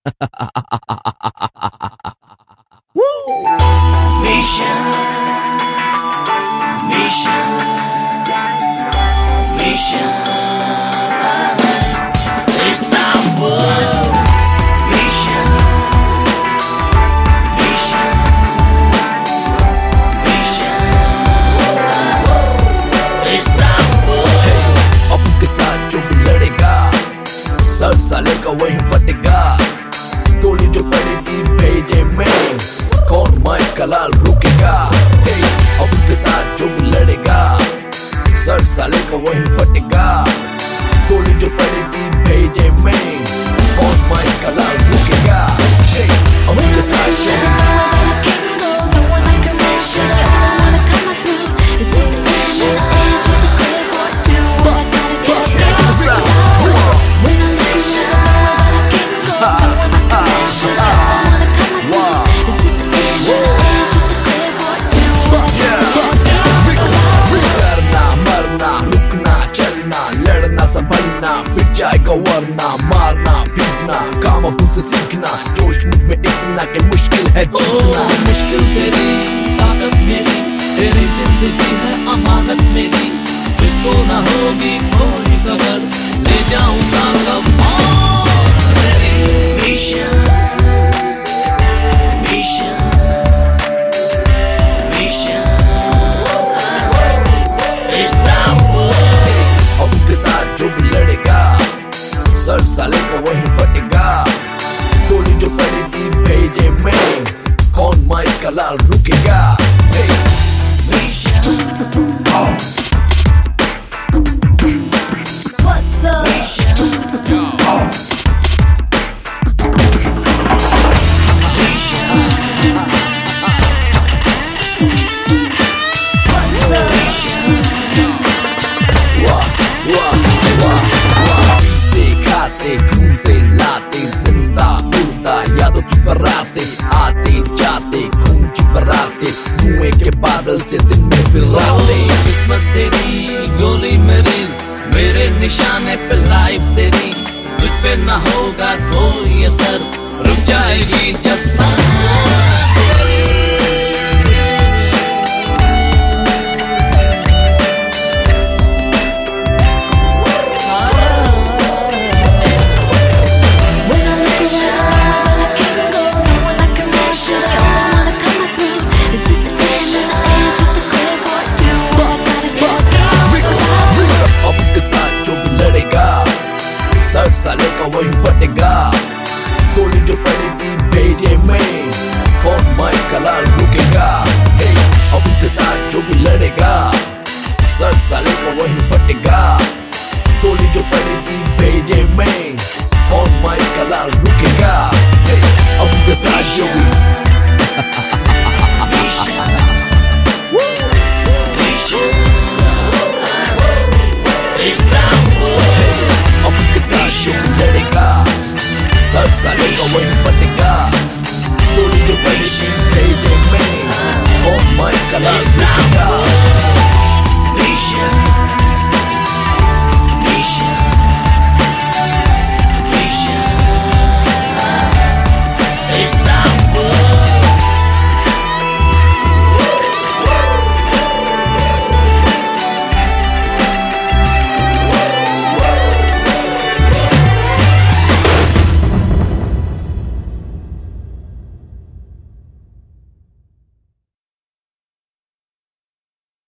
Mission, mission, mission, Istanbul. Mission, mission, mission, Istanbul. अब के साथ जो भी लड़ेगा सर साले का वही फटेगा। गोली जो पड़ेगी भेजे में कौन माइक का लाल रुकेगा। अब के साथ जो भी लड़ेगा सर साले का वही फटेगा। गोली जो पड़ेगी भेजे में कौन माइक का लाल रुकेगा। अब के साथ जो पिट जाएगा वरना मारना पीटना काम अब तुझसे सीखना। जोश मुझ में इतना कि मुश्किल है जीतना। मुश्किल तेरी ताकत मेरी, तेरी जिंदगी है अमानत मेरी। तुझको ना होगी कोई खबर, ले जाऊंगा कमान तेरी। Mission, mission, mission, Istanbul. अब के साथ जो भी लड़ेगा सर साले का वही फटेगा। गोली जो पड़ेगी भेजे में कौन माइक का लाल रुकेगा। खून से लाते जिंदा मुर्दा यादों की बराते आते जाते खून की बराते धुएं के बादल से दिन में फिर राते। किस्मत तेरी गोली मेरी, मेरे निशाने पे लाइफ तेरी। तुझ पे ना होगा कोई असर, रुक जाएगी जब सांस तेरी। सर साले का वही फटेगा। गोली जो पड़ेगी भेजे में कौन माइक का लाल रुकेगा। अब के साथ जो भी लड़ेगा सर साले का वही फटेगा। गोली जो पड़ेगी भेजे में कौन माइक का लाल रुकेगा। अब के साथ जो भी लड़ेगा सर साले का वही फटेगा। गोली जो पड़ेगी भेजे में कौन माइक का लाल रुकेगा।